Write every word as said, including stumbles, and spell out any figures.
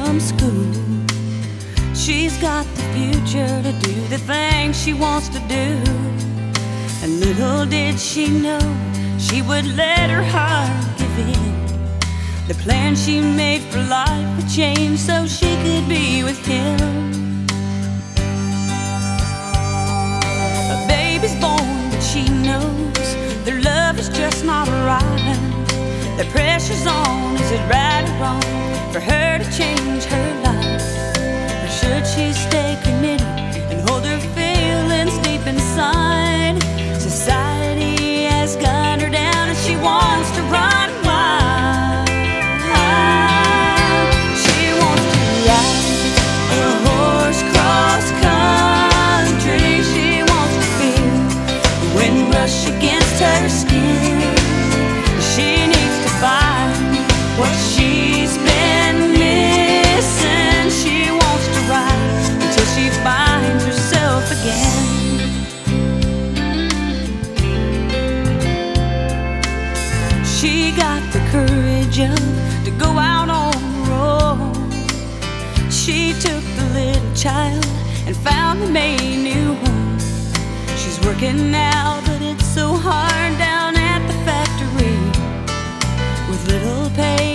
from school. She's got the future to do the things she wants to do. And little did she know she would let her heart give in. The plan she made for life would change so she could be with him. A baby's born, but she knows their love is just not right. The pressure's on, is it right or wrong for her to change her life? Or should she stay committed and hold her feelings deep inside? Society has gunned her down and she wants to run wild. She wants to ride a horse cross country. She wants to feel the wind rush against her skin. She needs to find what she's been missing. She wants to ride until she finds herself again. She got the courage up to go out on the road. She took the little child and found them a new home. She's working now, but it's so hard down at the factory with little pay